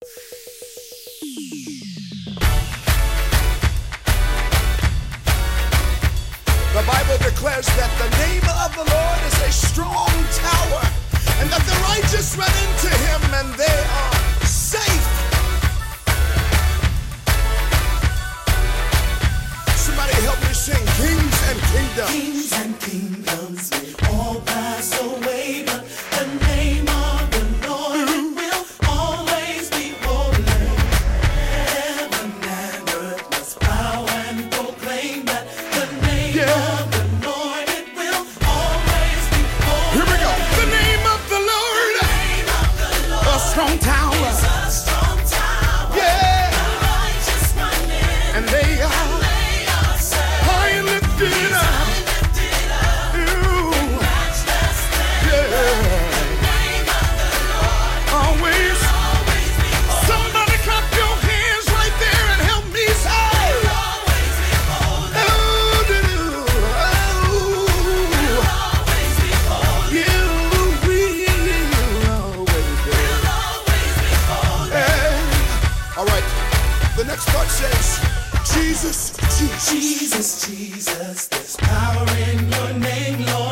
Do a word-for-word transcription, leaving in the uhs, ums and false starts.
The Bible declares that the name of the Lord is a strong tower, and that the righteous run into him and they are safe. Somebody help me sing kings and kingdoms. Kings and kingdoms may all pass away, but the name of the Lord it will always be holy. Heaven and earth must bow and proclaim that the name Yeah. of the Lord it will always be holy. Here we go. The name of the Lord, The name of the Lord a strong tower. is a strong tower. Yeah. The righteous run in, And they are they are safe. high and lifted up. Lifted up, Ooh, matchless name. yeah. Name of the Lord Always. always be holy. Somebody clap your hands right there and help me say. Always be holy. Oh, do, oh, Always be holy. you will always be. Always be holy. Hey. All right. The next part says, Jesus, Jesus. Jesus, Jesus, there's power in your name, Lord.